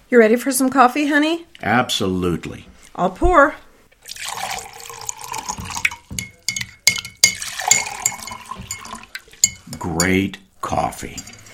You ready for some coffee, honey? Absolutely. I'll pour. Great coffee.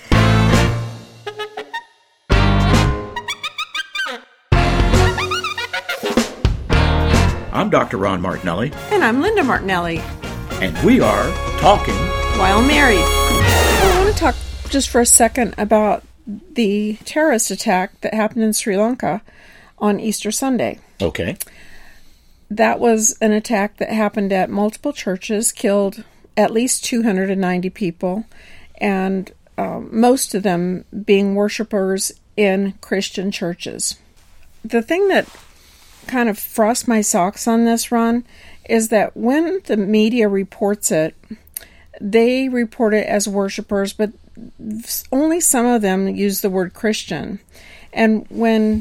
I'm Dr. Ron Martinelli. And I'm Linda Martinelli. And we are talking while married. I want to talk just for a second about the terrorist attack that happened in Sri Lanka on Easter Sunday. Okay. That was an attack that happened at multiple churches, killed at least 290 people, and most of them being worshipers in Christian churches. The thing that kind of frosts my socks on this, Ron, is that when the media reports it, they report it as worshipers, but only some of them use the word Christian. And when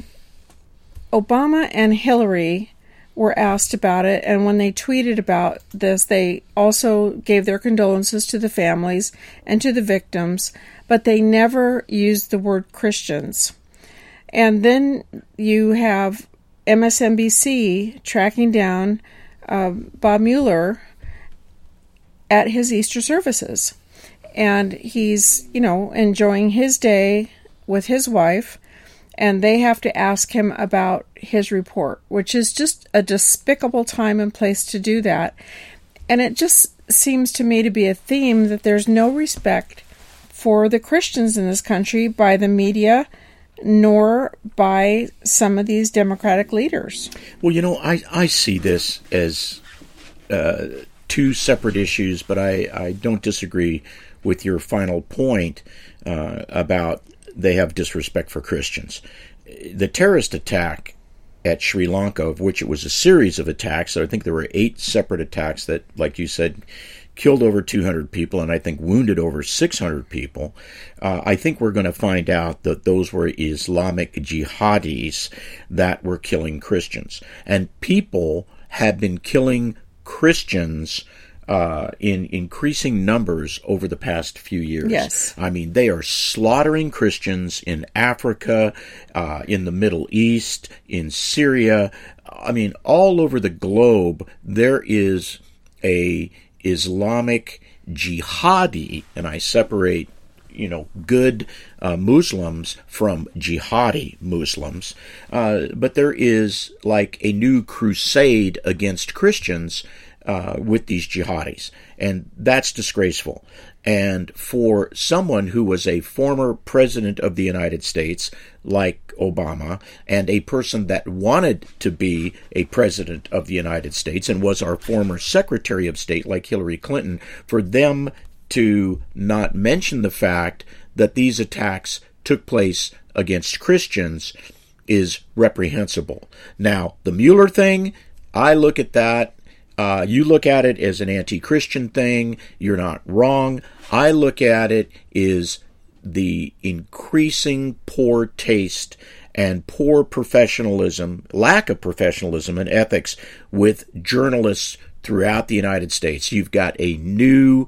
Obama and Hillary were asked about it, and when they tweeted about this, they also gave their condolences to the families and to the victims, but they never used the word Christians. And then you have MSNBC tracking down Bob Mueller at his Easter services. And he's, enjoying his day with his wife, and they have to ask him about his report, which is just a despicable time and place to do that. And it just seems to me to be a theme that there's no respect for the Christians in this country by the media, nor by some of these Democratic leaders. Well, I see this as two separate issues, but I don't disagree with your final point about they have disrespect for Christians. The terrorist attack at Sri Lanka, of which it was a series of attacks, I think there were 8 separate attacks that, like you said, killed over 200 people and I think wounded over 600 people. I think we're going to find out that those were Islamic jihadis that were killing Christians. And people have been killing Christians in increasing numbers over the past few years. Yes. I mean, they are slaughtering Christians in Africa, in the Middle East, in Syria. I mean, all over the globe, there is a Islamic jihadi, and I separate, good Muslims from jihadi Muslims, but there is like a new crusade against Christians with these jihadis, and that's disgraceful. And for someone who was a former president of the United States, like Obama, and a person that wanted to be a president of the United States and was our former Secretary of State, like Hillary Clinton, for them to not mention the fact that these attacks took place against Christians is reprehensible. Now, the Mueller thing, I look at that. You look at it as an anti-Christian thing. You're not wrong. I look at it as the increasing poor taste and poor professionalism, lack of professionalism and ethics with journalists throughout the United States. You've got a new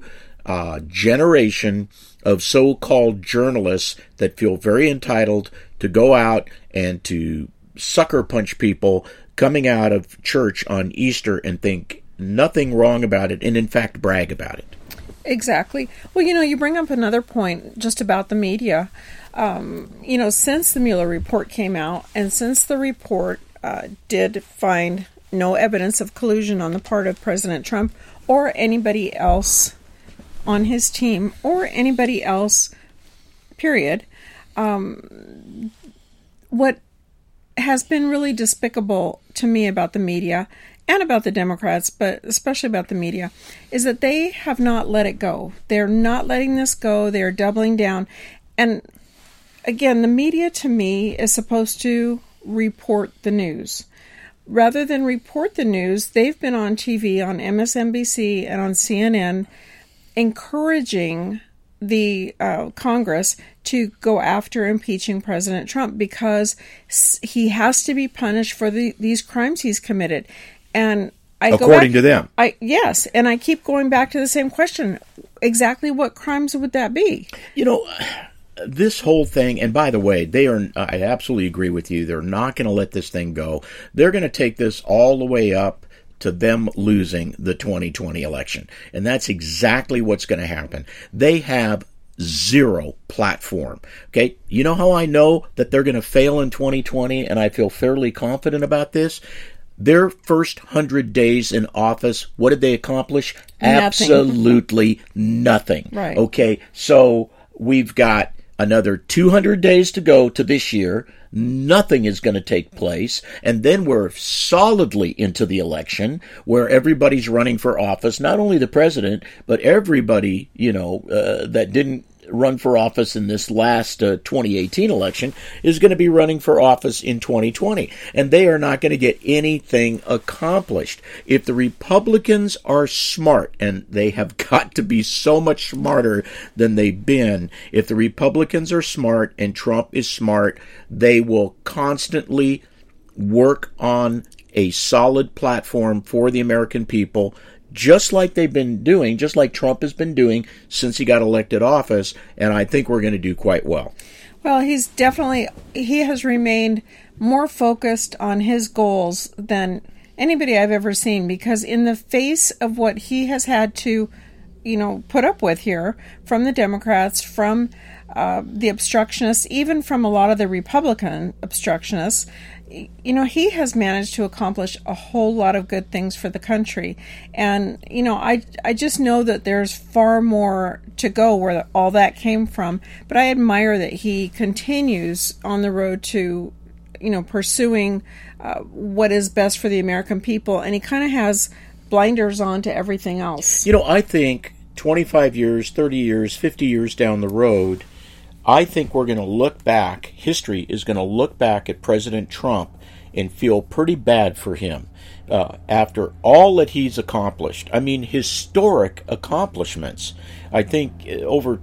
generation of so-called journalists that feel very entitled to go out and to sucker punch people coming out of church on Easter and think nothing wrong about it, and in fact brag about it. Exactly. Well, you bring up another point just about the media. Since the Mueller report came out, and since the report did find no evidence of collusion on the part of President Trump or anybody else on his team or anybody else, period, what has been really despicable to me about the media and about the Democrats, but especially about the media, is that they have not let it go. They're not letting this go. They're doubling down. And again, the media to me is supposed to report the news. Rather than report the news, they've been on TV, on MSNBC and on CNN, encouraging the Congress to go after impeaching President Trump because he has to be punished for these crimes he's committed. And according to them. Yes, and I keep going back to the same question. Exactly what crimes would that be? this whole thing, and by the way, I absolutely agree with you, they're not going to let this thing go. They're going to take this all the way up to them losing the 2020 election. And that's exactly what's going to happen. They have zero platform. Okay, you know how I know that they're going to fail in 2020, and I feel fairly confident about this? Their first 100 days in office, what did they accomplish? Nothing. Absolutely nothing. Right. Okay, so we've got another 200 days to go to this year. Nothing is going to take place. And then we're solidly into the election where everybody's running for office, not only the president, but everybody, that didn't run for office in this last 2018 election is going to be running for office in 2020. And they are not going to get anything accomplished. If the Republicans are smart, and they have got to be so much smarter than they've been, if the Republicans are smart and Trump is smart, they will constantly work on a solid platform for the American people, just like they've been doing, just like Trump has been doing since he got elected office, and I think we're going to do quite well. Well, he has remained more focused on his goals than anybody I've ever seen, because in the face of what he has had to, put up with here from the Democrats, from the obstructionists, even from a lot of the Republican obstructionists, he has managed to accomplish a whole lot of good things for the country. And, I just know that there's far more to go where all that came from. But I admire that he continues on the road to, pursuing what is best for the American people. And he kind of has blinders on to everything else. I think 25 years, 30 years, 50 years down the road, I think we're going to look back, history is going to look back at President Trump and feel pretty bad for him after all that he's accomplished. I mean, historic accomplishments. I think over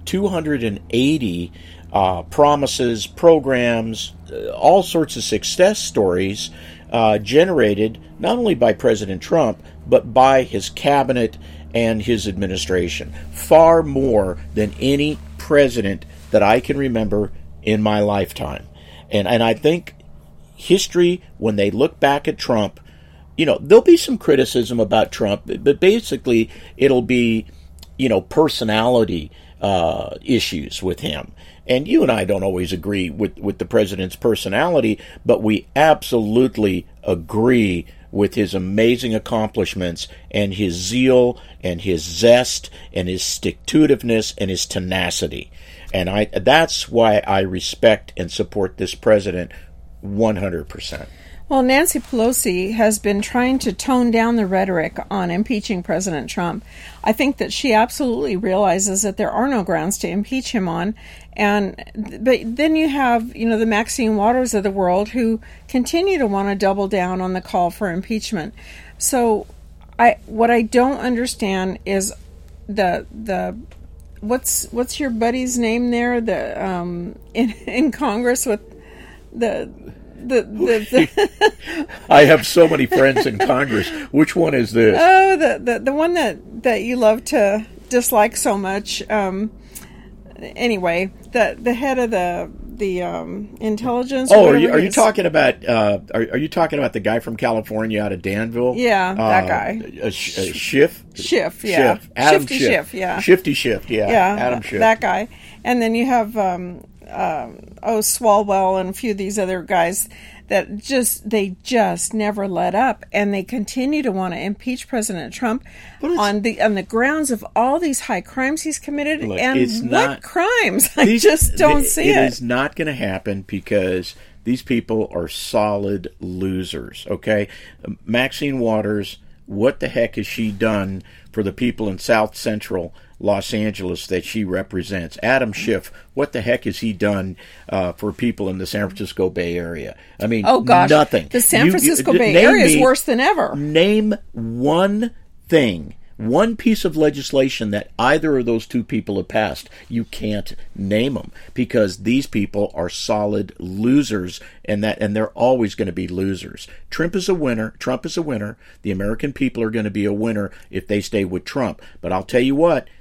280 promises, programs, all sorts of success stories generated not only by President Trump, but by his cabinet and his administration. Far more than any president that I can remember in my lifetime. And I think history, when they look back at Trump, there'll be some criticism about Trump, but basically it'll be, personality issues with him. And you and I don't always agree with the president's personality, but we absolutely agree with his amazing accomplishments and his zeal and his zest and his stick-to-itiveness and his tenacity. And that's why I respect and support this president 100%. Well, Nancy Pelosi has been trying to tone down the rhetoric on impeaching President Trump. I think that she absolutely realizes that there are no grounds to impeach him on. But then you have, the Maxine Waters of the world who continue to want to double down on the call for impeachment. So what I don't understand is what's your buddy's name there? In Congress with the I have so many friends in Congress. Which one is this? Oh, the one that you love to dislike so much. Anyway, the head of the intelligence. Oh, are you talking about? Are you talking about the guy from California out of Danville? Yeah, that guy. Schiff. Schiff, yeah. Adam Shifty Schiff, yeah. Shifty Schiff, yeah. Adam Schiff. That guy, and then you have Swalwell and a few of these other guys that they just never let up, and they continue to want to impeach President Trump on the grounds of all these high crimes he's committed. Look, and what crimes? I just don't see it. It is not going to happen because these people are solid losers, okay? Maxine Waters, what the heck has she done for the people in South Central Los Angeles that she represents? Adam Schiff, what the heck has he done for people in the San Francisco Bay Area? I mean, oh gosh, nothing. The San Francisco Bay Area is worse than ever. Name one thing, one piece of legislation that either of those two people have passed. You can't name them because these people are solid losers, and they're always going to be losers. Trump is a winner. The American people are going to be a winner if they stay with Trump. But I'll tell you what,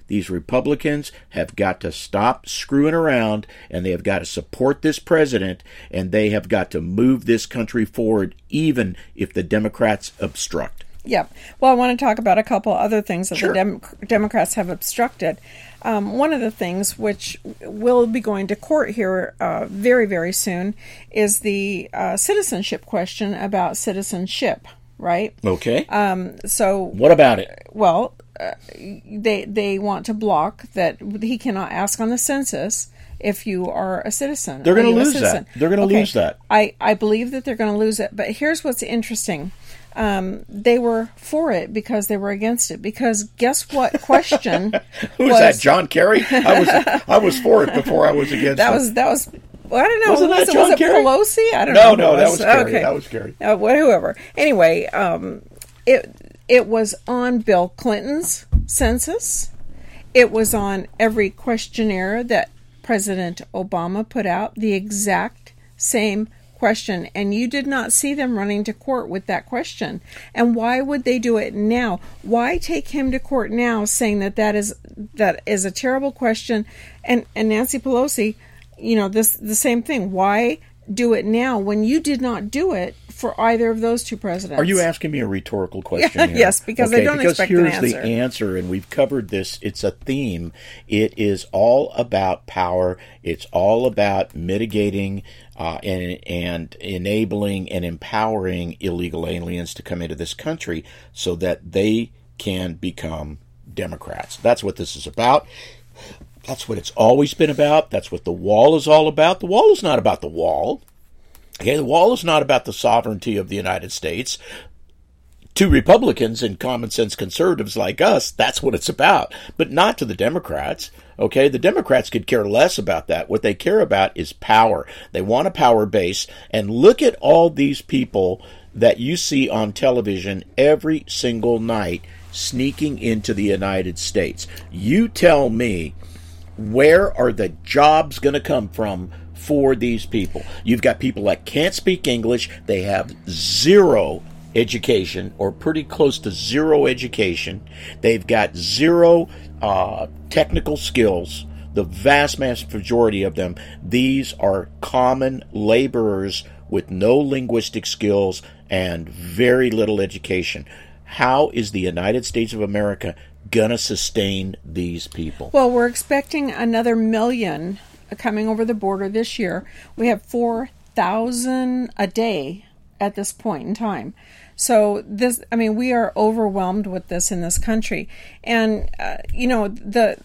These Republicans have got to stop screwing around, and they have got to support this president, and they have got to move this country forward, even if the Democrats obstruct. Yeah. Well, I want to talk about a couple other things that Sure. the Democrats have obstructed. One of the things which will be going to court here very, very soon is the citizenship question about citizenship, right? Okay. So, What about it? well, they want to block that he cannot ask on the census if you are a citizen. They're going to Are you a lose citizen? that. They're going to lose that. I believe that they're going to lose it. But here's what's interesting. They were for it because they were against it. Because guess what question Who's that, John Kerry? I was for it before I was against it. That was well, I don't know. Wasn't that Was John it Kerry? Pelosi? I don't know. No, that was Kerry. Okay. That was Kerry. Whoever. Anyway, it was on Bill Clinton's census. It was on every questionnaire that President Obama put out, the exact same question, and you did not see them running to court with that question. And why would they do it now? Why take him to court now, saying that is a terrible question? And Nancy Pelosi, the same thing. Why do it now when you did not do it for either of those two presidents? Are you asking me a rhetorical question here? Yes, because I don't expect an here's the answer, and we've covered this. It's a theme. It is all about power. It's all about mitigating and enabling and empowering illegal aliens to come into this country so that they can become Democrats. That's what this is about. That's what it's always been about. That's what the wall is all about. The wall is not about the wall. Okay, the wall is not about the sovereignty of the United States. To Republicans and common sense conservatives like us, that's what it's about, but not to the Democrats. Okay, the Democrats could care less about that. What they care about is power. They want a power base. And look at all these people that you see on television every single night sneaking into the United States. You tell me, where are the jobs going to come from for these people? You've got people that can't speak English. They have zero education, or pretty close to zero education. They've got zero technical skills. The vast majority of them, these are common laborers with no linguistic skills and very little education. How is the United States of America going to sustain these people? Well, we're expecting another million coming over the border this year. We have 4,000 a day at this point in time. So we are overwhelmed with this in this country. And, the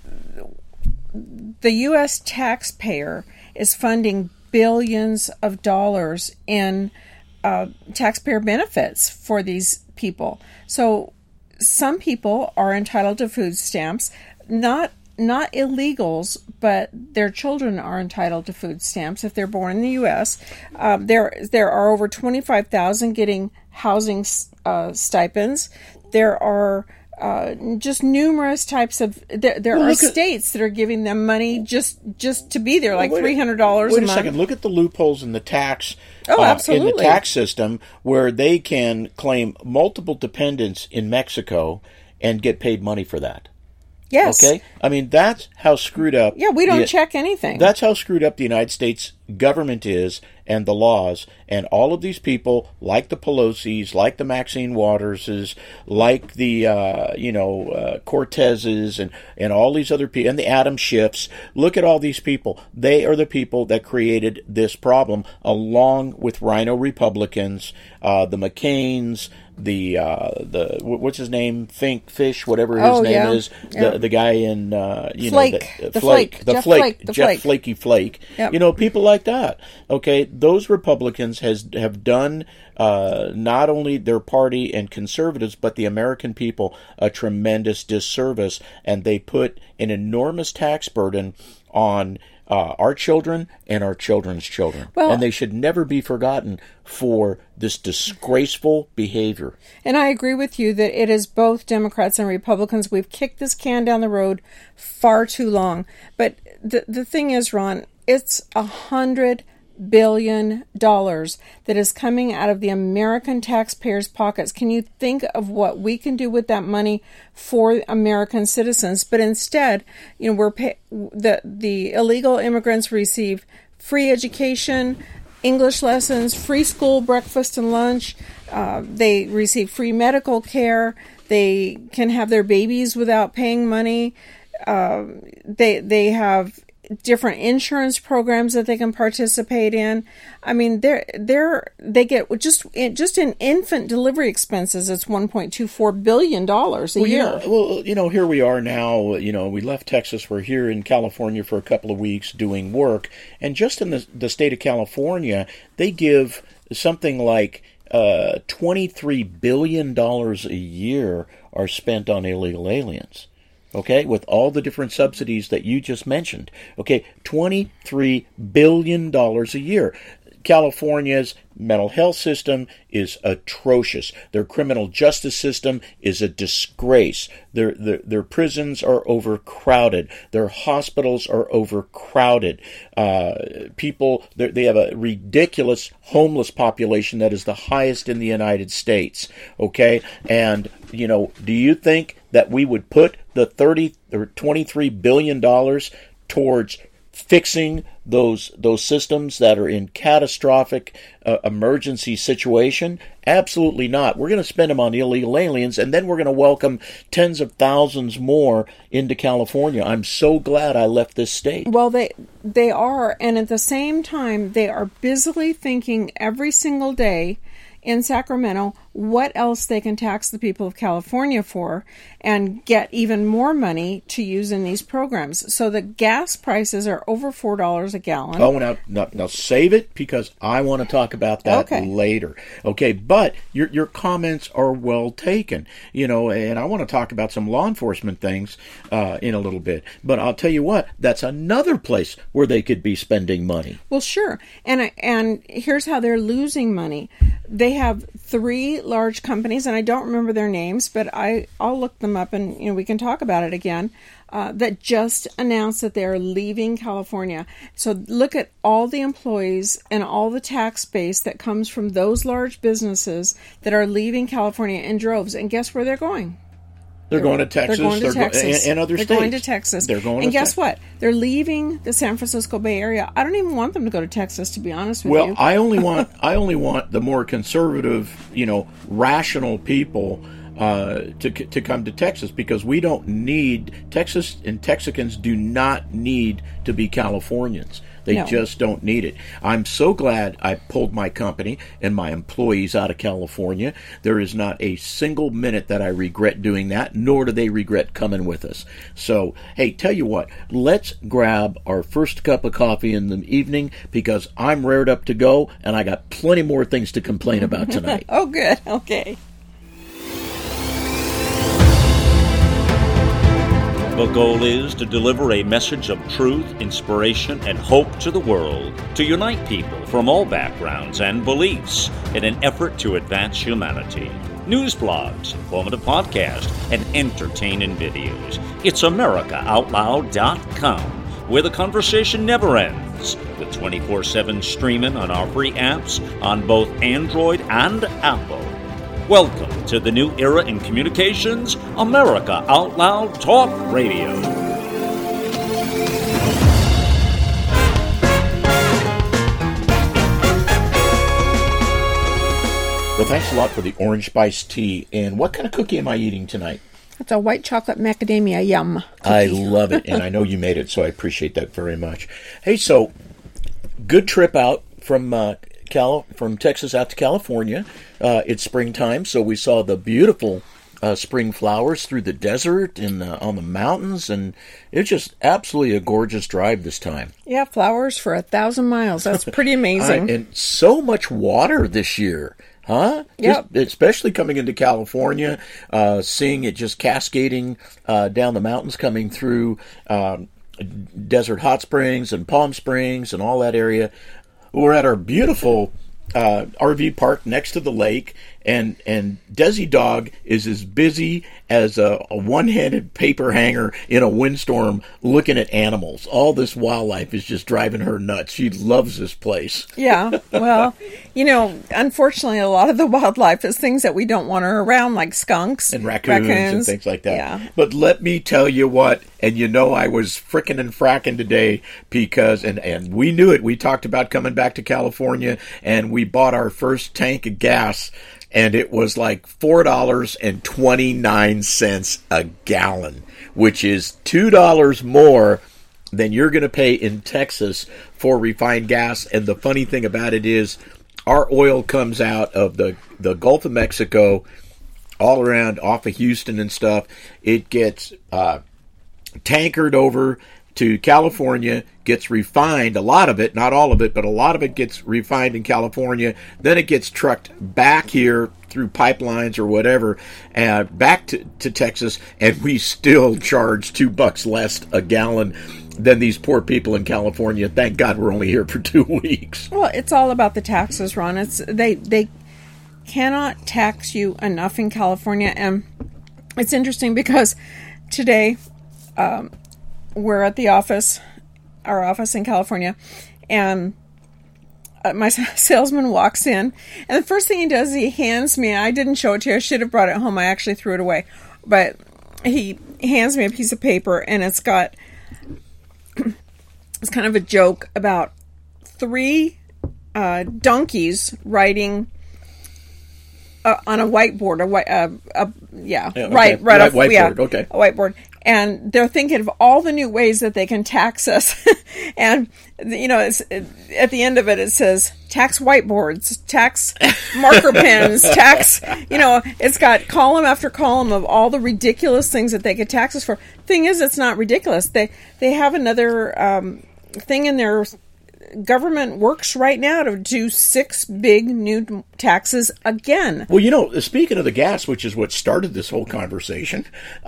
U.S. taxpayer is funding billions of dollars in taxpayer benefits for these people. So some people are entitled to food stamps, not illegals, but their children are entitled to food stamps if they're born in the U.S. There are over 25,000 getting housing stipends. There are just numerous types of. There are states that are giving them money just to be there, like $300 a month. Wait a second. Look at the loopholes in the tax. Absolutely. In the tax system, where they can claim multiple dependents in Mexico and get paid money for that. Yes. Okay? I mean, that's how screwed up... Yeah, we don't check anything. That's how screwed up the United States government is, and the laws, and all of these people, like the Pelosi's, like the Maxine Waterses, like the, Cortezes, and all these other people, and the Adam Schiffs. Look at all these people. They are the people that created this problem, along with Rhino Republicans, the McCains, the what's his name, Fish, whatever his name is, the guy in Jeff Flaky Flake, Yep. People like that. Okay, those Republicans have done not only their party and conservatives, but the American people a tremendous disservice, and they put an enormous tax burden on our children and our children's children. And they should never be forgotten for this disgraceful behavior. And I agree with you that it is both Democrats and Republicans. We've kicked this can down the road far too long. But the thing is, Ron, it's $100 billion that is coming out of the American taxpayers' pockets. Can you think of what we can do with that money for American citizens? But instead, the illegal immigrants receive free education, English lessons, free school breakfast and lunch. They receive free medical care. They can have their babies without paying money. They have different insurance programs that they can participate in. I mean, they get just in infant delivery expenses, it's $1.24 billion a year. Here we are now. We left Texas. We're here in California for a couple of weeks doing work, and just in the state of California, they give something like $23 billion a year are spent on illegal aliens. Okay, with all the different subsidies that you just mentioned. Okay, $23 billion a year. California's mental health system is atrocious. Their criminal justice system is a disgrace. Their prisons are overcrowded. Their hospitals are overcrowded. They have a ridiculous homeless population that is the highest in the United States. Okay, and do you think that we would put the $23 billion towards fixing those systems that are in catastrophic emergency situation? Absolutely not. We're going to spend them on illegal aliens, and then we're going to welcome tens of thousands more into California. I'm so glad I left this state. Well, they are, and at the same time, they are busily thinking every single day in Sacramento what else they can tax the people of California for and get even more money to use in these programs. So the gas prices are over $4 a gallon. Oh, now save it, because I want to talk about that later. Okay, but your comments are well taken, and I want to talk about some law enforcement things in a little bit. But I'll tell you what, that's another place where they could be spending money. Well, sure. And here's how they're losing money. They have 3 large companies, and I don't remember their names, but I'll look them up and we can talk about it again, that just announced that they are leaving California. So look at all the employees and all the tax base that comes from those large businesses that are leaving California in droves. And guess where they're going? They're going to Texas. They're going to Texas. And other states. They're going to Texas. They're going and to guess what? They're leaving the San Francisco Bay Area. I don't even want them to go to Texas, to be honest with you. Well, I only want the more conservative, rational people to come to Texas, because we don't need Texas, and Texicans do not need to be Californians. They just don't need it. I'm so glad I pulled my company and my employees out of California. There is not a single minute that I regret doing that, nor do they regret coming with us. So, hey, tell you what, let's grab our first cup of coffee in the evening, because I'm rared up to go, and I got plenty more things to complain about tonight. Oh, good. Okay. The goal is to deliver a message of truth, inspiration, and hope to the world, to unite people from all backgrounds and beliefs in an effort to advance humanity. News blogs, informative podcasts, and entertaining videos. It's AmericaOutloud.com, where the conversation never ends, with 24/7 streaming on our free apps on both Android and Apple. Welcome to the new era in communications, America Out Loud Talk Radio. Well, thanks a lot for the orange spice tea. And what kind of cookie am I eating tonight? It's a white chocolate macadamia yum cookie. I love it, and I know you made it, so I appreciate that very much. Hey, so good trip out from Texas out to California. It's springtime, so we saw the beautiful spring flowers through the desert and on the mountains, and it's just absolutely a gorgeous drive this time. Yeah, flowers for 1,000 miles. That's pretty amazing. And so much water this year. Huh? Yep. Especially coming into California, seeing it just cascading down the mountains, coming through Desert Hot Springs and Palm Springs and all that area. We're at our beautiful RV park next to the lake, and Desi Dog is as busy as a one-handed paper hanger in a windstorm looking at animals. All this wildlife is just driving her nuts. She loves this place. Yeah, well, unfortunately, a lot of the wildlife is things that we don't want her around, like skunks and raccoons and things like that. Yeah. But let me tell you what, and I was frickin' and fracking today because, and we knew it. We talked about coming back to California, and we bought our first tank of gas, and it was like $4.29 a gallon, which is $2 more than you're going to pay in Texas for refined gas. And the funny thing about it is our oil comes out of the Gulf of Mexico, all around off of Houston and stuff. It gets tankered over to California, gets refined, a lot of it, not all of it, but a lot of it gets refined in California. Then it gets trucked back here through pipelines or whatever, back to Texas, and we still charge $2 less a gallon than these poor people in California. Thank God we're only here for 2 weeks. Well, it's all about the taxes, Ron. They cannot tax you enough in California, and it's interesting because today we're at the office, our office in California, and my salesman walks in, and the first thing he does is he hands me, I didn't show it to you, I should have brought it home, I actually threw it away, but he hands me a piece of paper, and it's got, it's kind of a joke about 3 donkeys riding on a whiteboard, okay. A whiteboard, and they're thinking of all the new ways that they can tax us, and it's, at the end of it says tax whiteboards, tax marker pens, tax. It's got column after column of all the ridiculous things that they could tax us for. Thing is, it's not ridiculous. They have another thing in their government works right now to do 6 big new taxes again. Well, speaking of the gas, which is what started this whole conversation,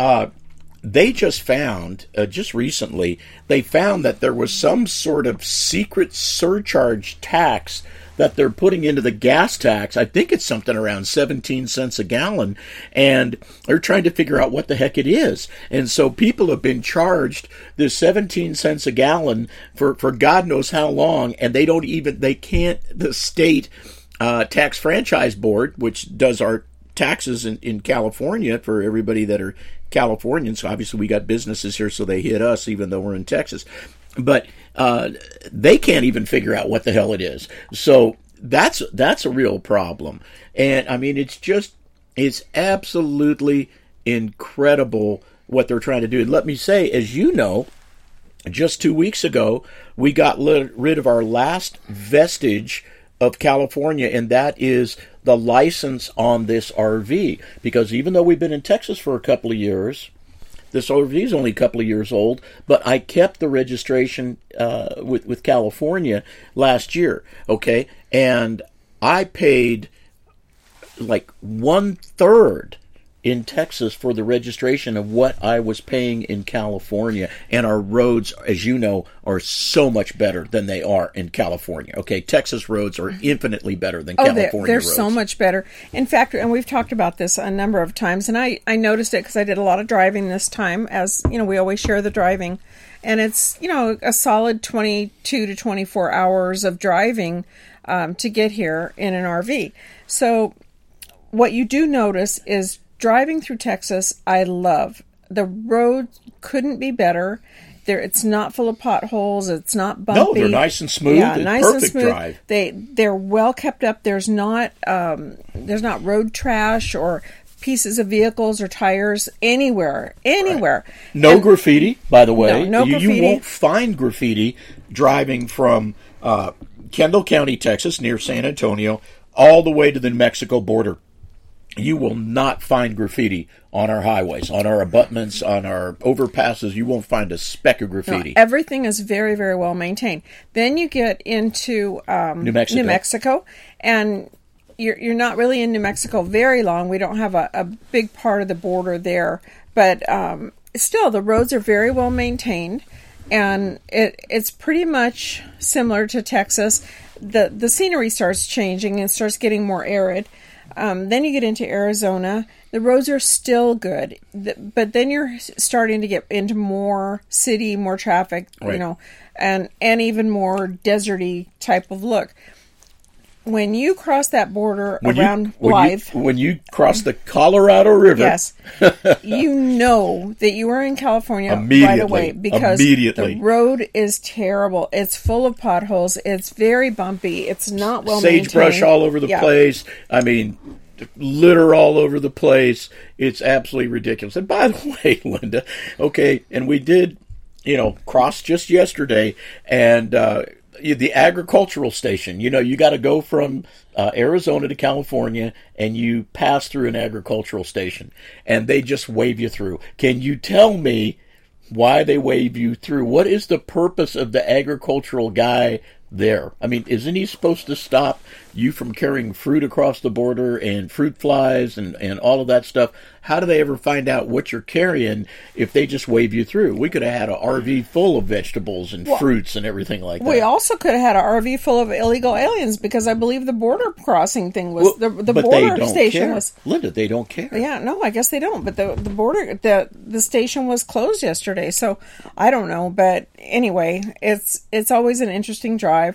they just found, just recently, they found that there was some sort of secret surcharge tax that they're putting into the gas tax. I think it's something around 17 cents a gallon, and they're trying to figure out what the heck it is. And so people have been charged this 17 cents a gallon for God knows how long, and the state tax franchise board, which does our taxes in California for everybody that are Californians. Obviously, we got businesses here, so they hit us even though we're in Texas. But they can't even figure out what the hell it is. So that's a real problem. And I mean, it's absolutely incredible what they're trying to do. And let me say, as you know, just 2 weeks ago, we got rid of our last vestige of California, and that is the license on this RV. Because even though we've been in Texas for a couple of years, this RV is only a couple of years old, but I kept the registration with California last year, okay? And I paid like 1/3 in Texas for the registration of what I was paying in California. And our roads, as you know, are so much better than they are in California. Okay, Texas roads are infinitely better than California they're roads. So much better. In fact, and we've talked about this a number of times, and I noticed it because I did a lot of driving this time, as we always share the driving. And it's, a solid 22 to 24 hours of driving to get here in an RV. So what you do notice is driving through Texas, I love. The road couldn't be better. It's not full of potholes. It's not bumpy. No, they're nice and smooth. Yeah, it's nice perfect and smooth. Drive. They're well kept up. There's not road trash or pieces of vehicles or tires anywhere. Right. No graffiti, by the way. No graffiti. You won't find graffiti driving from Kendall County, Texas, near San Antonio, all the way to the New Mexico border. You will not find graffiti on our highways, on our abutments, on our overpasses. You won't find a speck of graffiti. No, everything is very, very well maintained. Then you get into New Mexico, and you're not really in New Mexico very long. We don't have a big part of the border there, but still, the roads are very well maintained, and it's pretty much similar to Texas. the scenery starts changing and starts getting more arid. Then you get into Arizona. The roads are still good, but then you're starting to get into more city, more traffic, right. And even more deserty type of look. When you cross that border around Blythe... When you cross the Colorado River... Yes. You know that you are in California right away because the road is terrible. It's full of potholes. It's very bumpy. It's not well maintained. Sagebrush all over the place. I mean, litter all over the place. It's absolutely ridiculous. And by the way, Linda, okay, and we did, cross just yesterday, and... the agricultural station, you got to go from Arizona to California, and you pass through an agricultural station, and they just wave you through. Can you tell me why they wave you through? What is the purpose of the agricultural guy there? I mean, isn't he supposed to stop you from carrying fruit across the border and fruit flies and all of that stuff? How do they ever find out what you're carrying if they just wave you through? We could have had an RV full of vegetables and fruits and everything like that. We also could have had an RV full of illegal aliens because I believe the border crossing thing was the border station was. Linda, they don't care. Yeah, no, I guess they don't. But the border the station was closed yesterday, so I don't know. But anyway, it's always an interesting drive.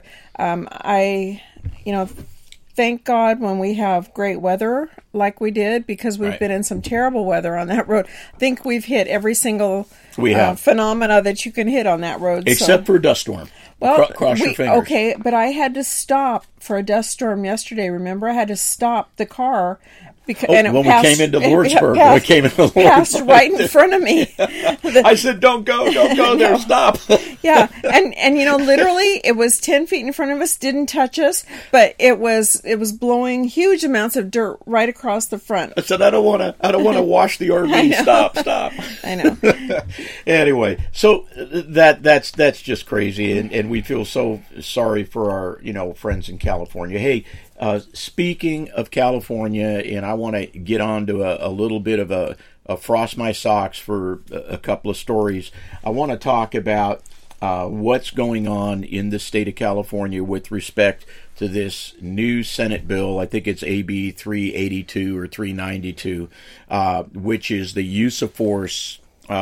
Thank God when we have great weather like we did, because we've been in some terrible weather on that road. I think we've hit every single phenomena that you can hit on that road. Except for a dust storm. Well, cross your fingers. Okay, but I had to stop for a dust storm yesterday. Remember, I had to stop the car. Because, we came into Lordsburg. Passed right in front of me. I said, don't go there, stop. Yeah, and literally, it was 10 feet in front of us, didn't touch us, but it was blowing huge amounts of dirt right across the front. I said, I don't want to wash the RV. Stop. I know. Anyway, so that's just crazy, and we feel so sorry for our friends in California. Hey. Speaking of California, and I want to get on to a little bit of a frost my socks for a couple of stories. I want to talk about what's going on in the state of California with respect to this new Senate bill. I think it's AB 382 or 392, which is the use of force,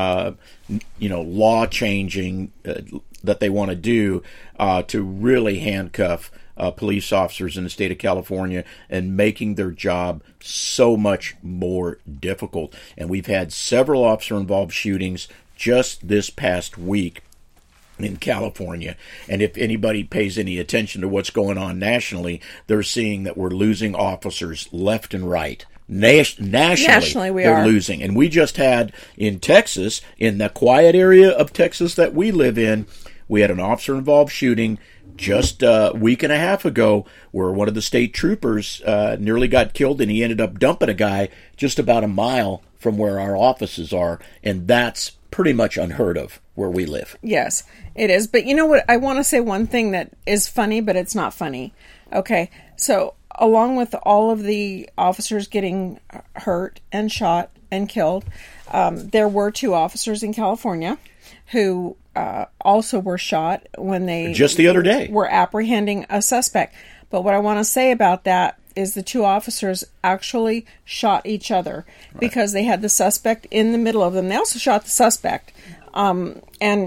law changing that they want to do to really handcuff police officers in the state of California and making their job so much more difficult. And we've had several officer-involved shootings just this past week in California. And if anybody pays any attention to what's going on nationally, they're seeing that we're losing officers left and right. Nationally, they're losing. And we just had in Texas, in the quiet area of Texas that we live in, we had an officer-involved shooting just a week and a half ago where one of the state troopers nearly got killed, and he ended up dumping a guy just about a mile from where our offices are, and that's pretty much unheard of where we live. Yes, it is. But you know what? I want to say one thing that is funny, but it's not funny. Okay, so along with all of the officers getting hurt and shot and killed, there were 2 officers in California who also were shot when they just the other day were apprehending a suspect. But what I want to say about that is the 2 officers actually shot each other because they had the suspect in the middle of them. They also shot the suspect, but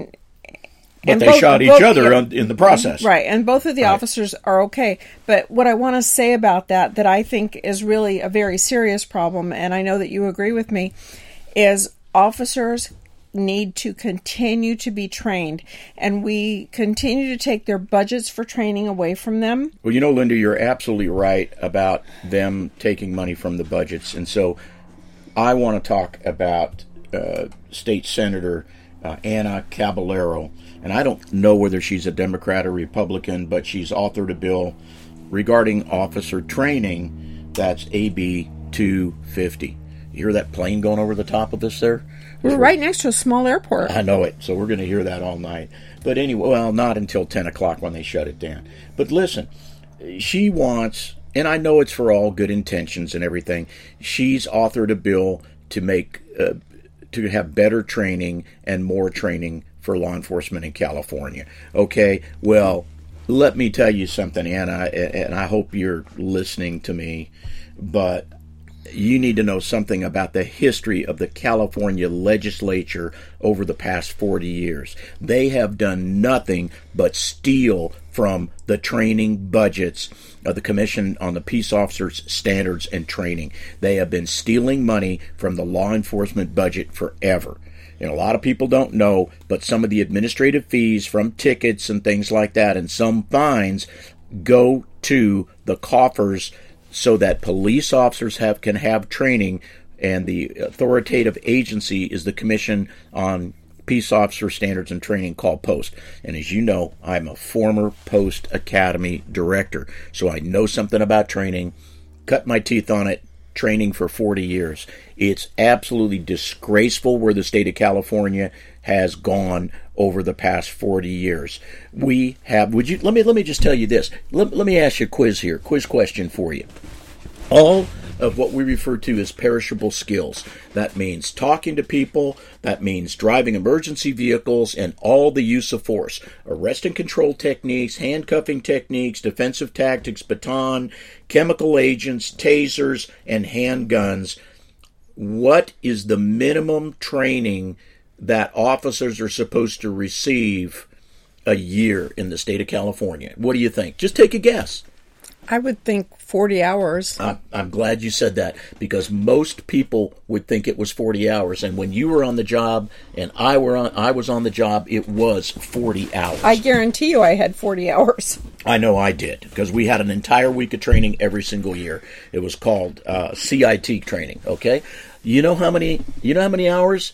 they shot each other in the process. Right, and both of the officers are okay. But what I want to say about that I think is really a very serious problem, and I know that you agree with me, is officers need to continue to be trained, and we continue to take their budgets for training away from them. Well, Linda, you're absolutely right about them taking money from the budgets, and so I want to talk about State Senator Anna Caballero, and I don't know whether she's a Democrat or Republican, but she's authored a bill regarding officer training. That's AB 250. You hear that plane going over the top of us there? We're right next to a small airport. I know it, so we're going to hear that all night. But anyway, well, not until 10 o'clock when they shut it down. But listen, she wants, and I know it's for all good intentions and everything, she's authored a bill to make, to have better training and more training for law enforcement in California. Okay, well, Let me tell you something, Anna, and I hope you're listening to me, but you need to know something about the history of the California legislature over the past 40 years. They have done nothing but steal from the training budgets of the Commission on the Peace Officers Standards and Training. They have been stealing money from the law enforcement budget forever. And a lot of people don't know, but some of the administrative fees from tickets and things like that and some fines go to the coffers so that police officers can have training, and the authoritative agency is the Commission on Peace Officer Standards and Training, called POST. And as you know, I'm a former POST Academy director, so I know something about training, cut my teeth on it, training for 40 years. It's absolutely disgraceful where the state of California has gone over the past 40 years. We have, let me just tell you this. Let me ask you a quiz question for you. All of what we refer to as perishable skills. That means talking to people, that means driving emergency vehicles, and all the use of force. Arrest and control techniques, handcuffing techniques, defensive tactics, baton, chemical agents, tasers, and handguns. What is the minimum training that officers are supposed to receive a year in the state of California? What do you think? Just take a guess. I would think 40 hours. I'm glad you said that, because most people would think it was 40 hours. And when you were on the job and I was on the job, it was 40 hours. I guarantee you I had 40 hours. I know I did, because we had an entire week of training every single year. It was called CIT training, okay? You know how many hours?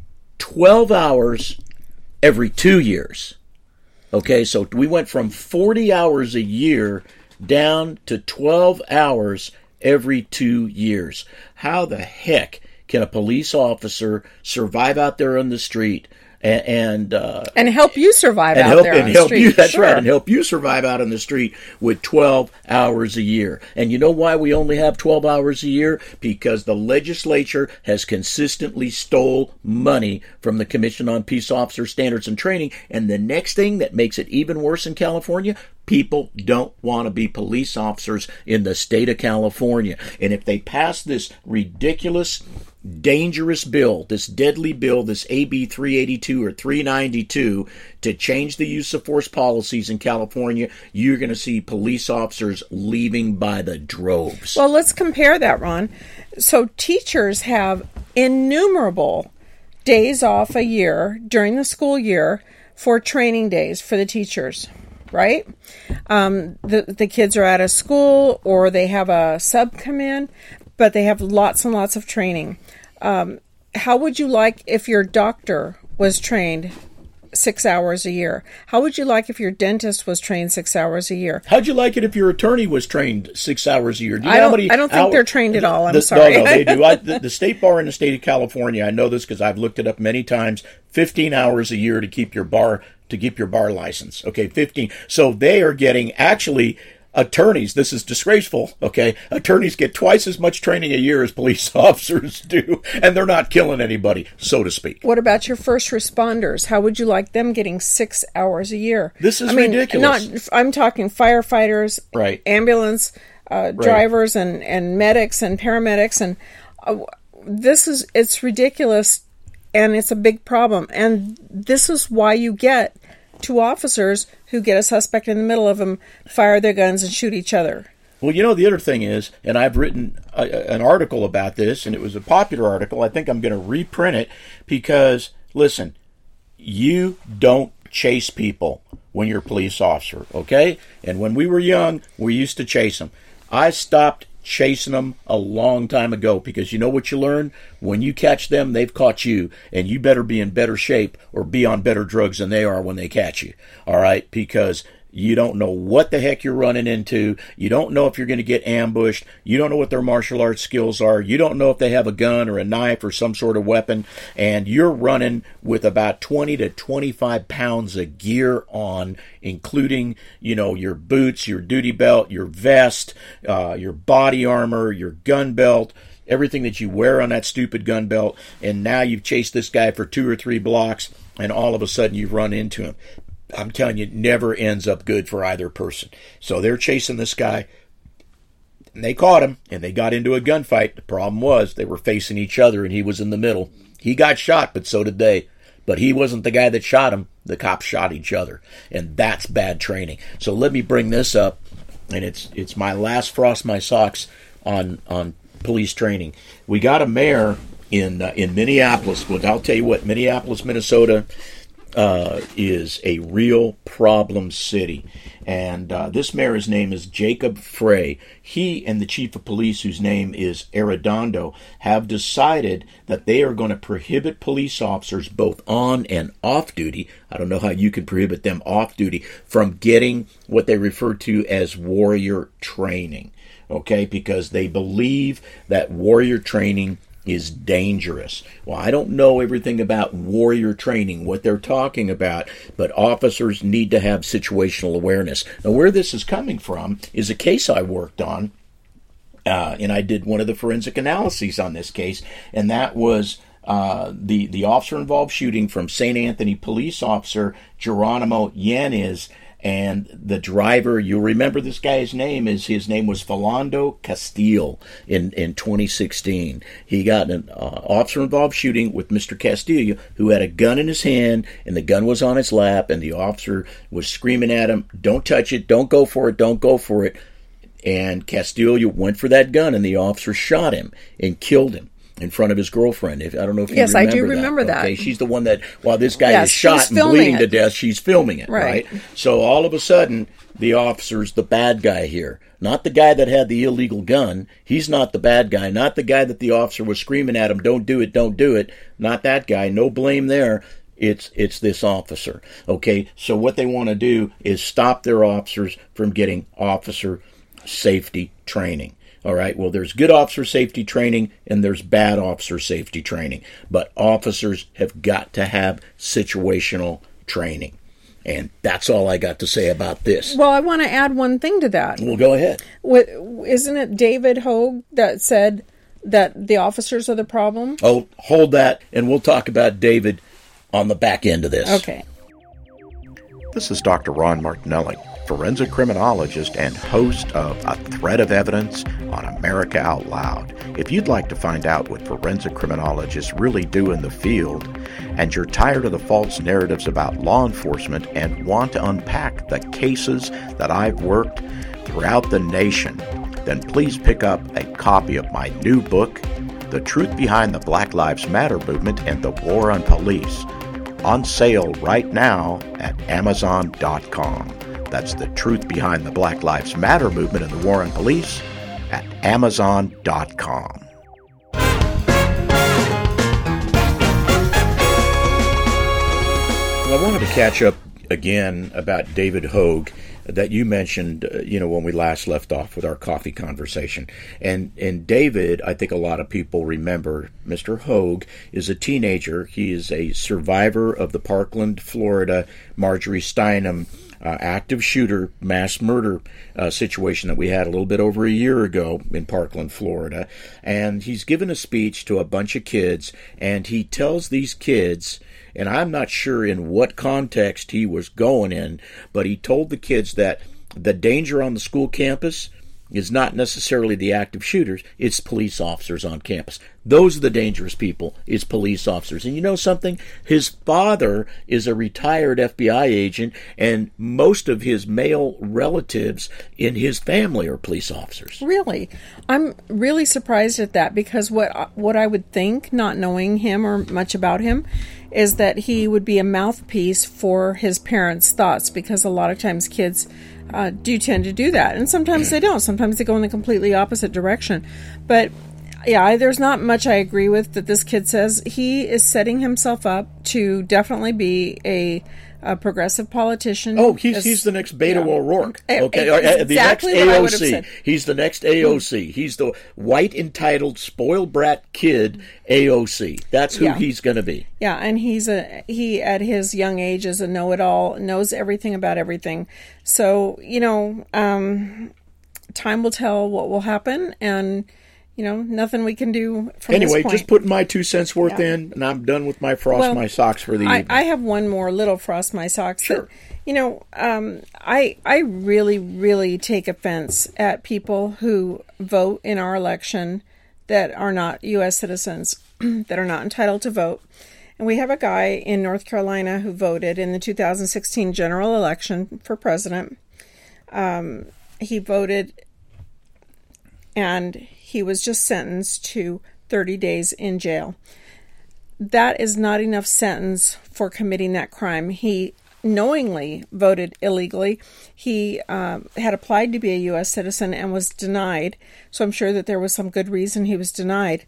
12 hours every 2 years. Okay, so we went from 40 hours a year down to 12 hours every 2 years. How the heck can a police officer survive out there on the street and help you survive out there on the street? That's right, and help you survive out on the street with 12 hours a year. And you know why we only have 12 hours a year? Because the legislature has consistently stole money from the Commission on Peace Officer Standards and Training. And the next thing that makes it even worse in California, people don't want to be police officers in the state of California. And if they pass this ridiculous, dangerous bill, this deadly bill, this AB 382 or 392, to change the use of force policies in California, you're going to see police officers leaving by the droves. Well, let's compare that, Ron. So teachers have innumerable days off a year during the school year for training days for the teachers, right? The kids are out of school or they have a sub come in, but they have lots and lots of training. How would you like if your doctor was trained 6 hours a year? How would you like if your dentist was trained 6 hours a year? How'd you like it if your attorney was trained 6 hours a year? I don't think they're trained at all. I'm sorry. No, they do. The state bar in the state of California, I know this because I've looked it up many times, 15 hours a year to keep your bar license. Okay, 15. So they are getting, actually, attorneys, this is disgraceful, okay? Attorneys get twice as much training a year as police officers do, and they're not killing anybody, so to speak. What about your first responders? How would you like them getting 6 hours a year? This is ridiculous. I'm talking firefighters, right, ambulance drivers, and medics and paramedics, and it's ridiculous, and it's a big problem. And this is why you get two officers who get a suspect in the middle of them, fire their guns, and shoot each other. Well, you know, the other thing is, and I've written an article about this, and it was a popular article. I think I'm going to reprint it because, listen, you don't chase people when you're a police officer, okay? And when we were young, we used to chase them. I stopped chasing them a long time ago because you know what you learn? When you catch them, they've caught you, and you better be in better shape or be on better drugs than they are when they catch you, all right? Because you don't know what the heck you're running into. You don't know if you're going to get ambushed. You don't know what their martial arts skills are. You don't know if they have a gun or a knife or some sort of weapon. And you're running with about 20 to 25 pounds of gear on, including, you know, your boots, your duty belt, your vest, your body armor, your gun belt, everything that you wear on that stupid gun belt. And now you've chased this guy for 2 or 3 blocks, and all of a sudden you've run into him. I'm telling you, never ends up good for either person. So they're chasing this guy, and they caught him, and they got into a gunfight. The problem was they were facing each other, and he was in the middle. He got shot, but so did they. But he wasn't the guy that shot him. The cops shot each other, and that's bad training. So let me bring this up, and it's my last frost my socks on police training. We got a mayor in Minneapolis. Well, I'll tell you what, Minneapolis, Minnesota is a real problem city. And this mayor's name is Jacob Frey. He and the chief of police, whose name is Arredondo, have decided that they are going to prohibit police officers, both on and off duty, I don't know how you can prohibit them off duty, from getting what they refer to as warrior training. Okay, because they believe that warrior training is dangerous. Well, I don't know everything about warrior training, what they're talking about, but officers need to have situational awareness. Now, where this is coming from is a case I worked on, and I did one of the forensic analyses on this case, and that was the officer-involved shooting from St. Anthony police officer Geronimo Yanez. And the driver, you'll remember this guy's name, his name was Philando Castile in 2016. He got an officer-involved shooting with Mr. Castillo, who had a gun in his hand, and the gun was on his lap, and the officer was screaming at him, "Don't touch it, don't go for it, don't go for it." And Castillo went for that gun, and the officer shot him and killed him in front of his girlfriend. I don't know if you remember that. Yes, I do remember that. Okay, she's the one that, while this guy is shot and bleeding to death, she's filming it, right? So all of a sudden, the officer's the bad guy here. Not the guy that had the illegal gun. He's not the bad guy. Not the guy that the officer was screaming at him, "Don't do it, don't do it." Not that guy. No blame there. It's this officer. Okay, so what they want to do is stop their officers from getting officer safety training. All right, well, there's good officer safety training and there's bad officer safety training. But officers have got to have situational training. And that's all I got to say about this. Well, I want to add one thing to that. Well, go ahead. Isn't it David Hogue that said that the officers are the problem? Oh, hold that, and we'll talk about David on the back end of this. Okay. This is Dr. Ron Martinelli, forensic criminologist and host of A Thread of Evidence on America Out Loud. If you'd like to find out what forensic criminologists really do in the field, and you're tired of the false narratives about law enforcement and want to unpack the cases that I've worked throughout the nation, then please pick up a copy of my new book, The Truth Behind the Black Lives Matter Movement and the War on Police, on sale right now at Amazon.com. That's The Truth Behind the Black Lives Matter Movement and the War on Police at Amazon.com. Well, I wanted to catch up again about David Hogue that you mentioned, when we last left off with our coffee conversation. And David, I think a lot of people remember, Mr. Hogue is a teenager. He is a survivor of the Parkland, Florida, Marjorie Steinham active shooter mass murder situation that we had a little bit over a year ago in Parkland, Florida. And he's given a speech to a bunch of kids, and he tells these kids, and I'm not sure in what context he was going in, but he told the kids that the danger on the school campus is not necessarily the active shooters, it's police officers on campus. Those are the dangerous people, is police officers. And you know something? His father is a retired FBI agent, and most of his male relatives in his family are police officers. Really? I'm really surprised at that, because what I would think, not knowing him or much about him, is that he would be a mouthpiece for his parents' thoughts, because a lot of times kids do tend to do that, and sometimes they don't. Sometimes they go in the completely opposite direction. But yeah, there's not much I agree with that this kid says. He is setting himself up to definitely be a progressive politician. Oh, he's the next Beto O'Rourke. Okay, exactly the next what I would have AOC. said. He's the next AOC. He's the white entitled spoiled brat kid AOC. That's who he's going to be. Yeah, and he at his young age is a know-it-all, knows everything about everything. So time will tell what will happen, and nothing we can do from Anyway, this point. just putting my 2 cents worth in, and I'm done with my frost my socks for the evening. I have one more little frost my socks. Sure. That, I really, really take offense at people who vote in our election that are not U.S. citizens, that are not entitled to vote. And we have a guy in North Carolina who voted in the 2016 general election for president. He voted, and he was just sentenced to 30 days in jail. That is not enough sentence for committing that crime. He knowingly voted illegally. He had applied to be a U.S. citizen and was denied. So I'm sure that there was some good reason he was denied.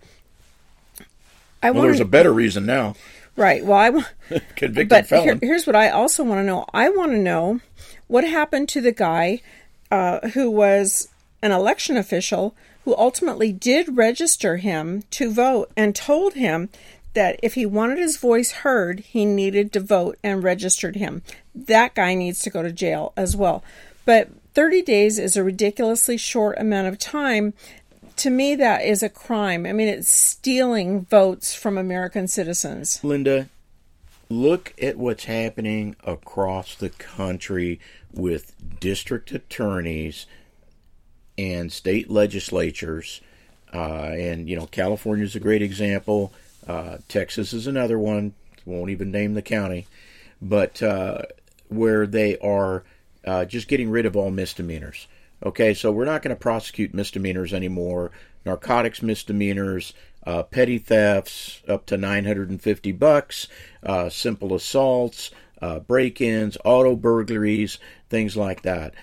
There's a better reason now. Right. Well, convicted felon. Here's what I also want to know. I want to know what happened to the guy who was an election official who ultimately did register him to vote and told him that if he wanted his voice heard, he needed to vote, and registered him. That guy needs to go to jail as well. But 30 days is a ridiculously short amount of time. To me, that is a crime. I mean, it's stealing votes from American citizens. Linda, look at what's happening across the country with district attorneys and state legislatures. And California's a great example. Texas is another one. Won't even name the county. But where they are just getting rid of all misdemeanors. Okay, so we're not going to prosecute misdemeanors anymore. Narcotics misdemeanors, petty thefts up to $950, simple assaults, break-ins, auto burglaries, things like that.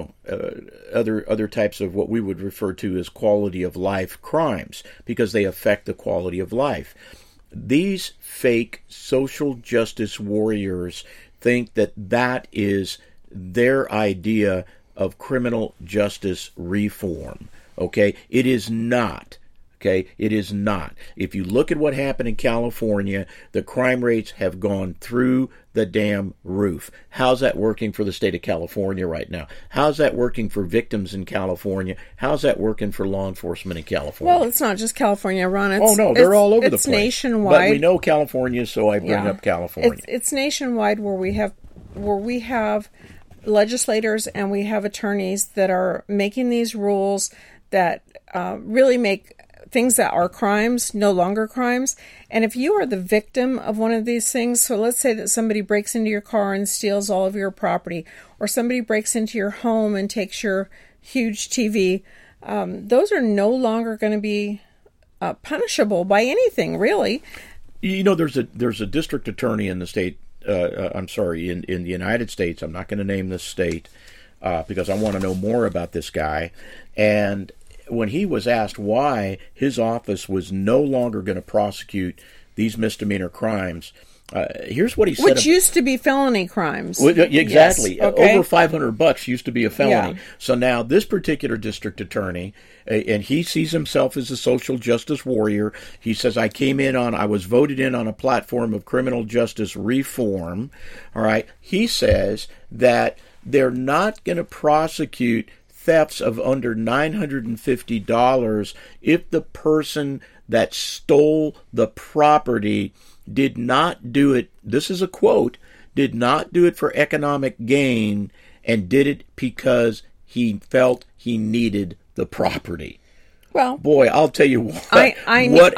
Other types of what we would refer to as quality of life crimes, because they affect the quality of life. These fake social justice warriors think that is their idea of criminal justice reform. Okay? It is not. Okay? It is not. If you look at what happened in California, the crime rates have gone through the damn roof. How's that working for the state of California right now? How's that working for victims in California? How's that working for law enforcement in California? Well, it's not just California, Ron. They're all over the place. It's nationwide. But we know California, so I bring up California. It's nationwide where we have legislators and we have attorneys that are making these rules that really make things that are crimes no longer crimes. And if you are the victim of one of these things, so let's say that somebody breaks into your car and steals all of your property, or somebody breaks into your home and takes your huge TV, those are no longer going to be punishable by anything, really. There's a district attorney in the state. In the United States. I'm not going to name this state because I want to know more about this guy. And when he was asked why his office was no longer going to prosecute these misdemeanor crimes, here's what he said. Which used to be felony crimes. Well, exactly. Yes. Okay. Over $500 used to be a felony. Yeah. So now this particular district attorney, and he sees himself as a social justice warrior. He says, I was voted in on a platform of criminal justice reform. All right. He says that they're not going to prosecute thefts of under $950 if the person that stole the property did not do it, this is a quote, did not do it for economic gain and did it because he felt he needed the property. Well, boy, I'll tell you what. What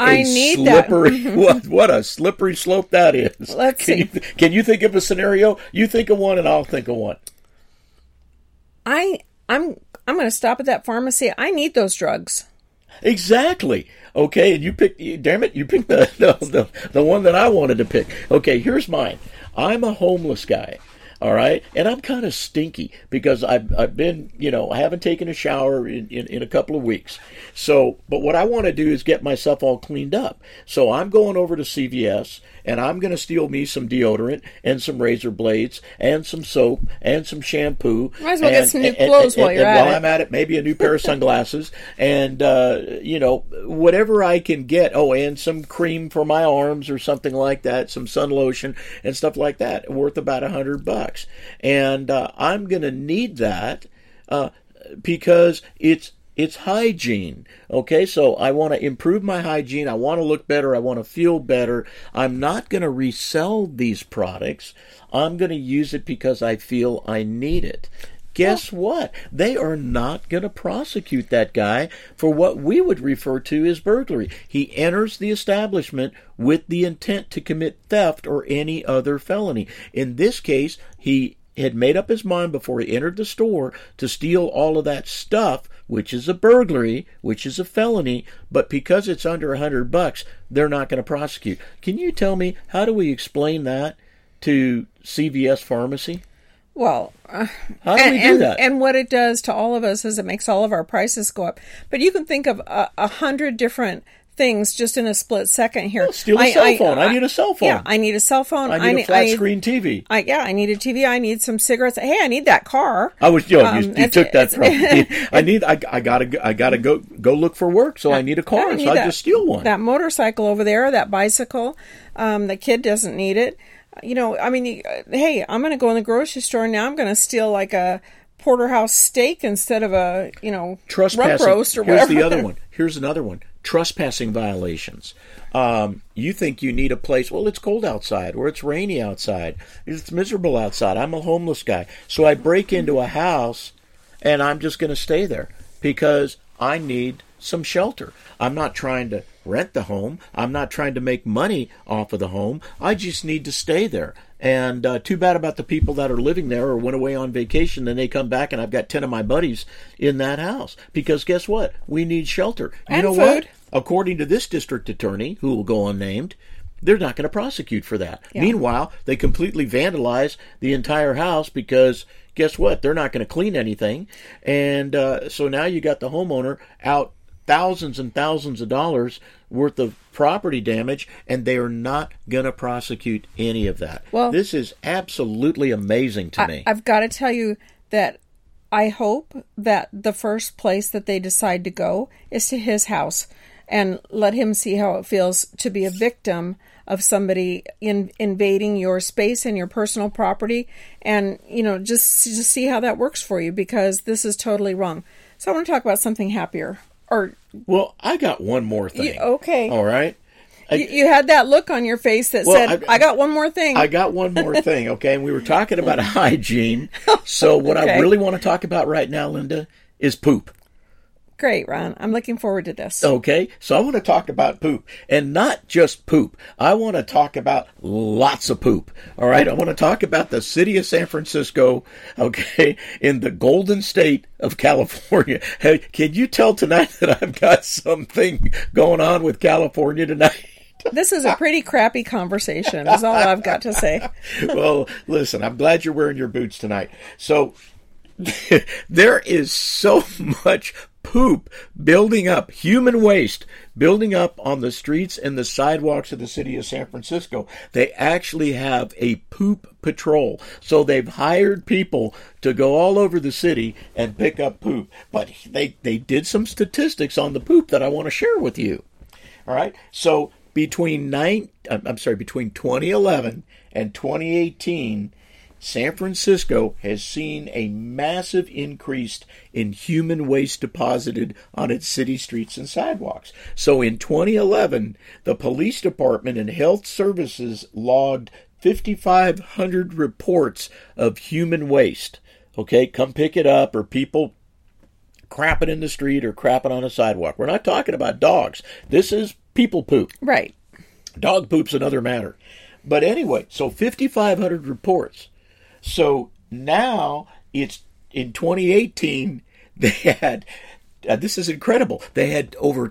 a slippery slope that is. Let's see. Can you think of a scenario? You think of one, and I'll think of one. I'm going to stop at that pharmacy. I need those drugs. Exactly. Okay, and you picked the one that I wanted to pick. Okay, here's mine. I'm a homeless guy. All right, and I'm kind of stinky because I've been, I haven't taken a shower in a couple of weeks. So, but what I want to do is get myself all cleaned up. So I'm going over to CVS and I'm going to steal me some deodorant and some razor blades and some soap and some shampoo. Might as well get some new clothes while you're at it. While I'm at it, maybe a new pair of sunglasses and, whatever I can get. Oh, and some cream for my arms or something like that, some sun lotion and stuff like that, worth about $100. And I'm going to need that because it's It's hygiene. Okay, so I want to improve my hygiene. I want to look better. I want to feel better. I'm not going to resell these products. I'm going to use it because I feel I need it. Guess what? They are not going to prosecute that guy for what we would refer to as burglary. He enters the establishment with the intent to commit theft or any other felony. In this case, he had made up his mind before he entered the store to steal all of that stuff, which is a burglary, which is a felony, but because it's under $100, they're not going to prosecute. Can you tell me, how do we explain that to CVS Pharmacy? Well, how do we do that? And what it does to all of us is it makes all of our prices go up. But you can think of 100 different things just in a split second here. Well, steal a cell phone. I need a cell phone. Yeah, I need a cell phone. I need a flat screen TV. I need a TV. I need some cigarettes. Hey, I need that car. You took that from me. I gotta go look for work, so I need a car, so I just steal one. That motorcycle over there, that bicycle, the kid doesn't need it. Hey, I'm going to go in the grocery store now. I'm going to steal like a porterhouse steak instead of a, rump roast or whatever. Here's another one. Trespassing violations. You think you need a place. Well, it's cold outside, or it's rainy outside. It's miserable outside. I'm a homeless guy. So I break into a house, and I'm just going to stay there because I need some shelter. I'm not trying to rent the home. I'm not trying to make money off of the home. I just need to stay there. And too bad about the people that are living there or went away on vacation, then they come back and I've got 10 of my buddies in that house. Because guess what? We need shelter. And you know food. What? According to this district attorney, who will go unnamed, they're not going to prosecute for that. Yeah. Meanwhile, they completely vandalize the entire house because guess what? They're not going to clean anything. And so now you got the homeowner out thousands and thousands of dollars worth of property damage, and they are not going to prosecute any of that. Well, this is absolutely amazing to me. I've got to tell you that I hope that the first place that they decide to go is to his house and let him see how it feels to be a victim of somebody invading your space and your personal property, and just see how that works for you, because this is totally wrong. So I want to talk about something happier. Well, I got one more thing. Okay. All right. You had that look on your face that said, I got one more thing. I got one more thing, okay? And we were talking about hygiene. So what I really want to talk about right now, Linda, is poop. Great, Ron. I'm looking forward to this. Okay, so I want to talk about poop. And not just poop. I want to talk about lots of poop. All right, I want to talk about the city of San Francisco, okay, in the Golden State of California. Hey, can you tell tonight that I've got something going on with California tonight? This is a pretty crappy conversation, is all I've got to say. Well, listen, I'm glad you're wearing your boots tonight. So there is so much poop building up, human waste building up on the streets and the sidewalks of the city of San Francisco. They actually have a poop patrol. So they've hired people to go all over the city and pick up poop. But they did some statistics on the poop that I want to share with you. All right. So between 2011 and 2018, San Francisco has seen a massive increase in human waste deposited on its city streets and sidewalks. So in 2011, the police department and health services logged 5,500 reports of human waste. Okay, come pick it up, or people crapping in the street or crapping on a sidewalk. We're not talking about dogs. This is people poop. Right. Dog poop's another matter. But anyway, so 5,500 reports. So now it's in 2018, they had, this is incredible, they had over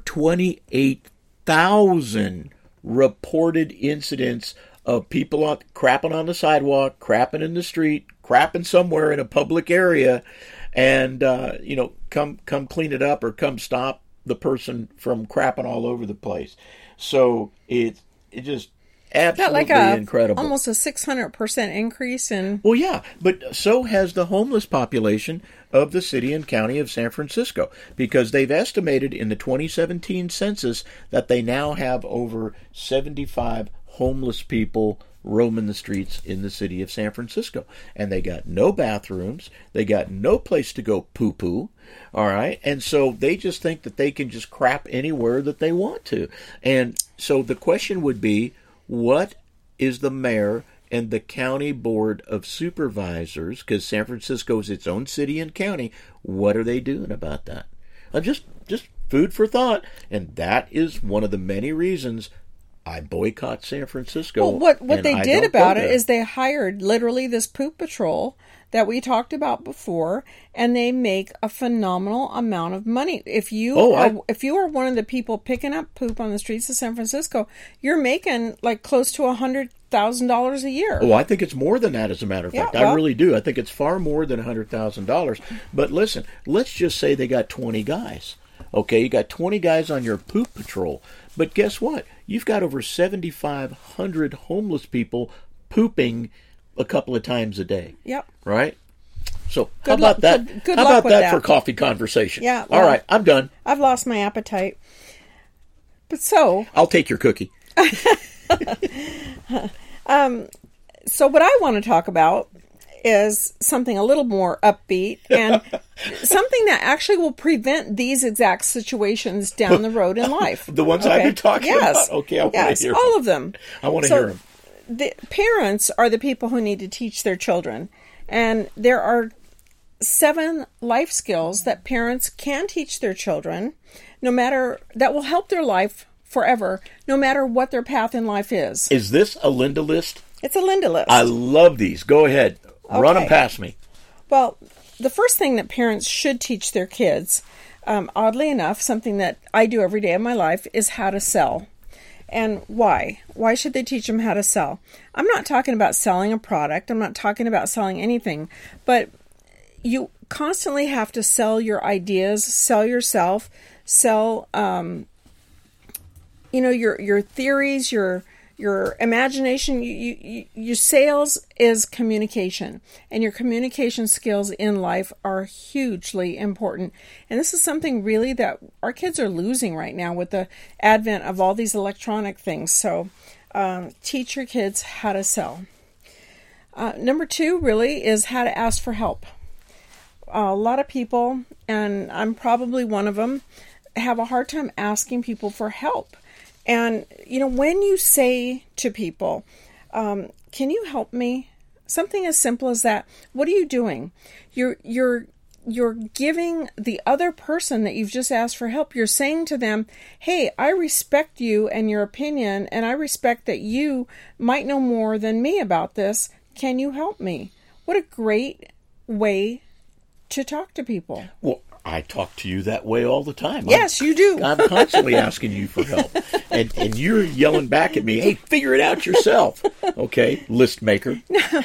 28,000 reported incidents of people crapping on the sidewalk, crapping in the street, crapping somewhere in a public area, and, come clean it up or come stop the person from crapping all over the place. So it just absolutely incredible. Almost a 600% increase in... Well, yeah, but so has the homeless population of the city and county of San Francisco, because they've estimated in the 2017 census that they now have over 75 homeless people roaming the streets in the city of San Francisco. And they got no bathrooms. They got no place to go poo-poo. All right? And so they just think that they can just crap anywhere that they want to. And so the question would be, what is the mayor and the county board of supervisors, because San Francisco is its own city and county, what are they doing about that? Just food for thought. And that is one of the many reasons I boycott San Francisco. Well, what they did about it is they hired literally this poop patrol that we talked about before, and they make a phenomenal amount of money. If you are one of the people picking up poop on the streets of San Francisco, you're making like close to $100,000 a year. Oh, I think it's more than that, as a matter of fact. I really do. I think it's far more than $100,000. But listen, let's just say they got 20 guys. Okay, you got 20 guys on your poop patrol. But guess what? You've got over 7,500 homeless people pooping a couple of times a day. Yep. Right? So how about that? Good how luck about with that that for coffee conversation? Yeah. All right, I'm done. I've lost my appetite. But so I'll take your cookie. So what I want to talk about is something a little more upbeat and something that actually will prevent these exact situations down the road in life. The ones I've been talking about? Okay, I want to hear them. All of them. I want to hear them. The parents are the people who need to teach their children. And there are 7 life skills that parents can teach their children, that will help their life forever, no matter what their path in life is. Is this a Linda list? It's a Linda list. I love these. Go ahead. Okay. Run them past me. Well, the first thing that parents should teach their kids, oddly enough, something that I do every day of my life, is how to sell. And why? Why should they teach them how to sell? I'm not talking about selling a product. I'm not talking about selling anything. But you constantly have to sell your ideas, sell yourself, sell your theories, your imagination. Your sales is communication, and your communication skills in life are hugely important. And this is something really that our kids are losing right now with the advent of all these electronic things. So teach your kids how to sell. Number 2 really is how to ask for help. A lot of people, and I'm probably one of them, have a hard time asking people for help. And, when you say to people, can you help me? Something as simple as that. What are you doing? You're giving the other person that you've just asked for help, you're saying to them, hey, I respect you and your opinion, and I respect that you might know more than me about this. Can you help me? What a great way to talk to people. Well, I talk to you that way all the time. Yes, you do. I'm constantly asking you for help. And you're yelling back at me, hey, figure it out yourself. Okay, list maker.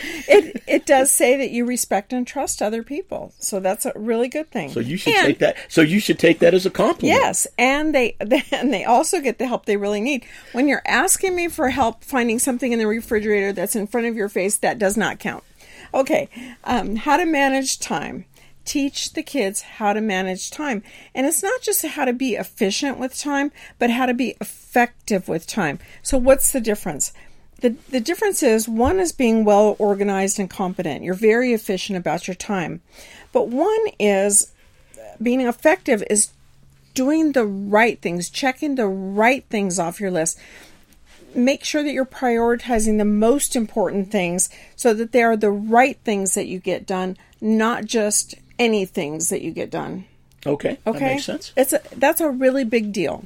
It does say that you respect and trust other people. So that's a really good thing. So you should take that. So you should take that as a compliment. Yes, and they also get the help they really need. When you're asking me for help finding something in the refrigerator that's in front of your face, that does not count. Okay, how to manage time. Teach the kids how to manage time. And it's not just how to be efficient with time, but how to be effective with time. So what's the difference? The difference is, one is being well organized and competent. You're very efficient about your time. But one is being effective is doing the right things, checking the right things off your list. Make sure that you're prioritizing the most important things so that they are the right things that you get done, not just any things that you get done. Okay. That makes sense. That's a really big deal.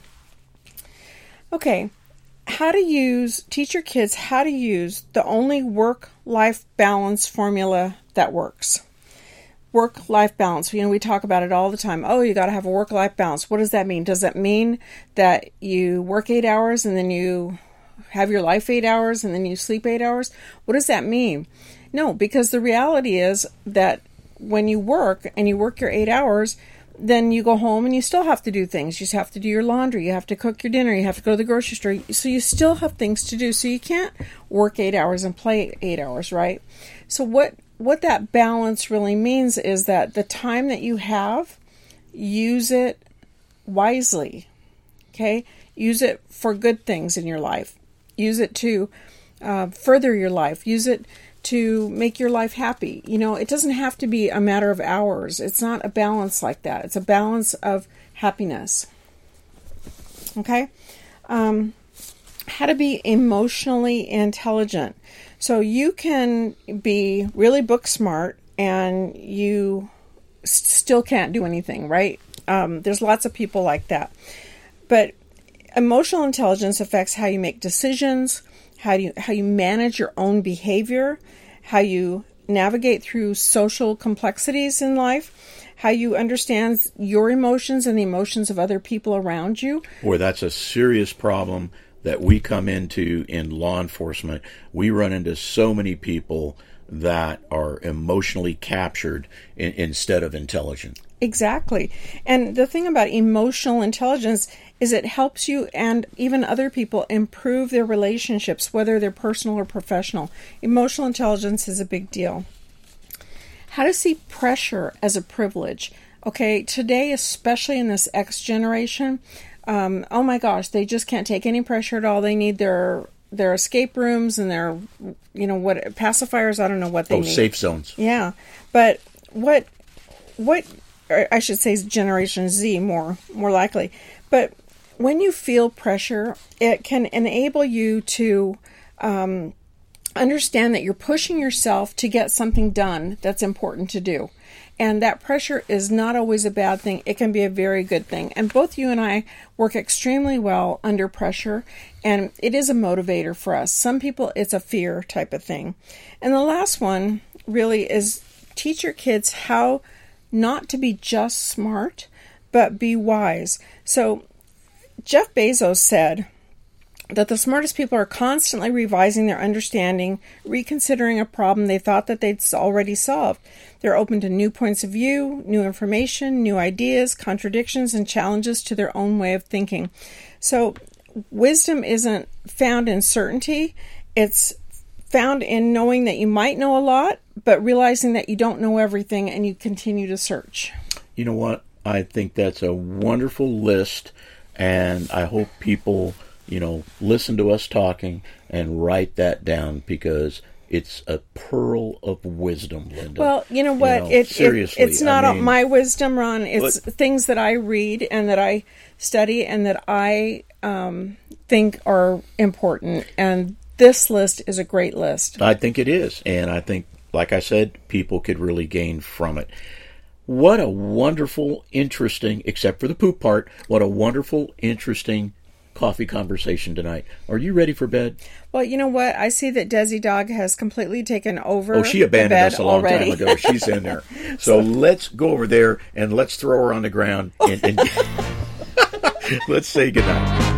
Okay. Teach your kids how to use the only work-life balance formula that works. Work-life balance. We talk about it all the time. Oh, you got to have a work-life balance. What does that mean? Does that mean that you work 8 hours and then you have your life 8 hours and then you sleep 8 hours? What does that mean? No, because the reality is that when you work and you work your 8 hours, then you go home and you still have to do things. You have to do your laundry. You have to cook your dinner. You have to go to the grocery store. So you still have things to do. So you can't work 8 hours and play 8 hours, right? So what that balance really means is that the time that you have, use it wisely, okay? Use it for good things in your life. Use it to further your life. Use it to make your life happy. It doesn't have to be a matter of hours. It's not a balance like that. It's a balance of happiness. Okay? How to be emotionally intelligent. So you can be really book smart and you still can't do anything, right? There's lots of people like that. But emotional intelligence affects how you make decisions, how you manage your own behavior, how you navigate through social complexities in life, how you understand your emotions and the emotions of other people around you. Boy, that's a serious problem that we come into in law enforcement. We run into so many people that are emotionally captured instead of intelligent. Exactly. And the thing about emotional intelligence is it helps you and even other people improve their relationships, whether they're personal or professional. Emotional intelligence is a big deal. How to see pressure as a privilege. Okay, today, especially in this X generation, oh my gosh, they just can't take any pressure at all. They need their escape rooms and their, pacifiers. I don't know what they need. Safe zones. Yeah. But what I should say is Generation Z more likely. But when you feel pressure, it can enable you to understand that you're pushing yourself to get something done that's important to do. And that pressure is not always a bad thing. It can be a very good thing. And both you and I work extremely well under pressure, and it is a motivator for us. Some people, it's a fear type of thing. And the last one really is teach your kids how not to be just smart, but be wise. So Jeff Bezos said that the smartest people are constantly revising their understanding, reconsidering a problem they thought that they'd already solved. They're open to new points of view, new information, new ideas, contradictions, and challenges to their own way of thinking. So wisdom isn't found in certainty. It's found in knowing that you might know a lot, but realizing that you don't know everything and you continue to search. You know what? I think that's a wonderful list, and I hope people listen to us talking and write that down, because it's a pearl of wisdom, Linda. Well, you know what? Seriously. It's not my wisdom, Ron. It's things that I read and that I study and that I think are important. And this list is a great list. I think it is. And I think, like I said, people could really gain from it. What a wonderful, interesting, except for the poop part, what a wonderful, interesting coffee conversation tonight. Are you ready for bed? Well, you know what? I see that Desi Dog has completely taken over. Oh, she abandoned us a long already. time ago. She's in there. So let's go over there and let's throw her on the ground and let's say goodnight.